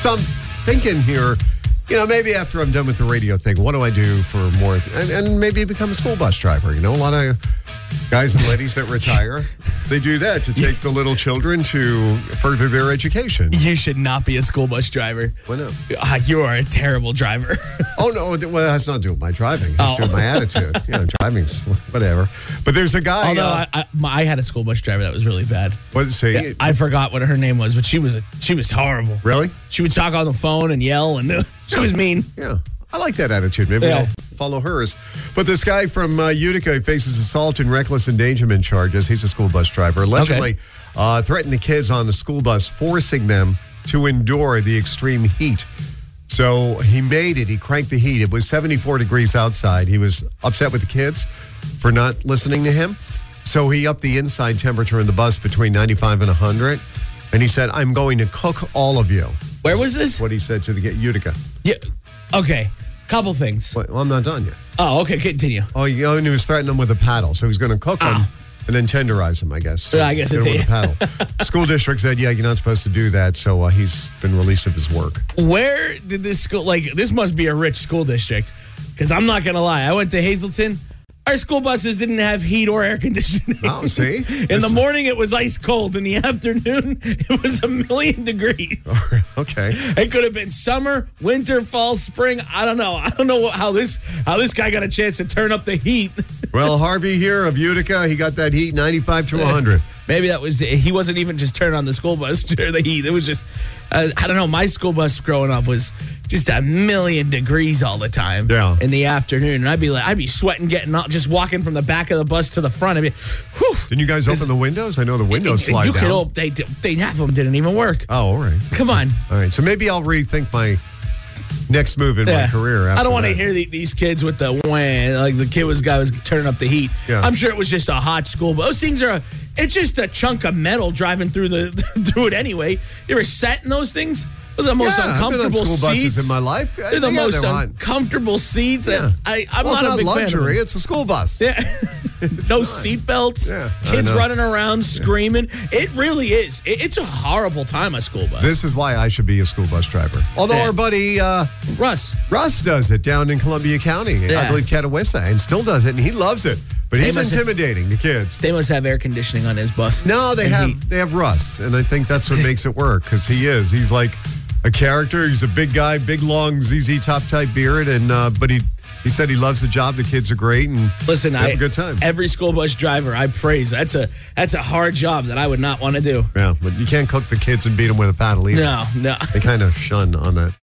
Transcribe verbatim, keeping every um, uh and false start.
So I'm thinking here, you know, maybe after I'm done with the radio thing, what do I do for more, and, and maybe become a school bus driver. You know, a lot of guys and ladies that retire, they do that to take the little children to further their education. You should not be a school bus driver. Why not? Uh, you are a terrible driver. Oh, no. Well, it has nothing to do with my driving. It has to do with my attitude. You know, driving's whatever. But there's a guy. Although uh, I, I, my, I had a school bus driver that was really bad. What did it say? Yeah, I forgot what her name was, but she was a, she was horrible. Really? She would talk on the phone and yell, and uh, she was mean. Yeah. I like that attitude. Maybe Yeah. I'll follow hers. But this guy from uh, Utica faces assault and reckless endangerment charges. He's a school bus driver. Allegedly Okay. uh, threatened the kids on the school bus, forcing them to endure the extreme heat. So he made it. He cranked the heat. It was seventy-four degrees outside. He was upset with the kids for not listening to him. So he upped the inside temperature in the bus between ninety-five and one hundred. And he said, I'm going to cook all of you. Where was this? That's what he said to the Utica. Yeah. Okay. Couple things. Well, I'm not done yet. Oh, okay. Continue. Oh, you know, and he was threatening them with a paddle. So he's going to cook them Ah. and then tenderize them, I guess. Yeah, I guess Hit it's 'em with a- a paddle. School district said, yeah, you're not supposed to do that. So uh, he's been released of his work. Where did this school, like, this must be a rich school district. Because I'm not going to lie. I went to Hazleton. Our school buses didn't have heat or air conditioning. Oh, see? In the morning, it was ice cold. In the afternoon, it was a million degrees. Okay. It could have been summer, winter, fall, spring. I don't know. I don't know what, how this how this guy got a chance to turn up the heat. Well, Harvey here of Utica, he got that heat ninety-five to one hundred. Maybe that was, he wasn't even just turning on the school bus to the heat. It was just, uh, I don't know, my school bus growing up was just a million degrees all the time Yeah. in the afternoon. And I'd be like, I'd be sweating, getting out, just walking from the back of the bus to the front. I'd be, whew. Didn't you guys open the windows? I know the windows slide you down. could, op- they, they half of them didn't even work. Oh, all right. Come on. All right. So maybe I'll rethink my next move in Yeah. my career. After I don't want to that. hear the, these kids with the wham, like the kid was guy was turning up the heat. Yeah. I'm sure it was just a hot school, but those things are. It's just a chunk of metal driving through the through it anyway. You ever sat in those things? Those are the most Yeah, I've been on uncomfortable school buses seats in my life. They're the Yeah, most they're hot. uncomfortable seats. Yeah. I, I'm well, not it's a big luxury. fan of them. It's a school bus. Yeah. no not. seatbelts. Yeah, I kids know. running around screaming. It really is. It, it's a horrible time, a school bus. This is why I should be a school bus driver. Although Yeah. our buddy uh, Russ. Russ does it down in Columbia County, Yeah. I believe Catawissa, and still does it, and he loves it. But he's They must have- intimidating the kids. They must have air conditioning on his bus. No, they And have heat. they have Russ, and I think that's what makes it work because he is. He's like a character. He's a big guy, big long Z Z Top type beard, and uh, but he he said he loves the job. The kids are great, and Listen, they have I, a good time. Every school bus driver, I praise. That's a that's a hard job that I would not want to do. Yeah, but you can't cook the kids and beat them with a paddle either. No, no. They kind of shun on that.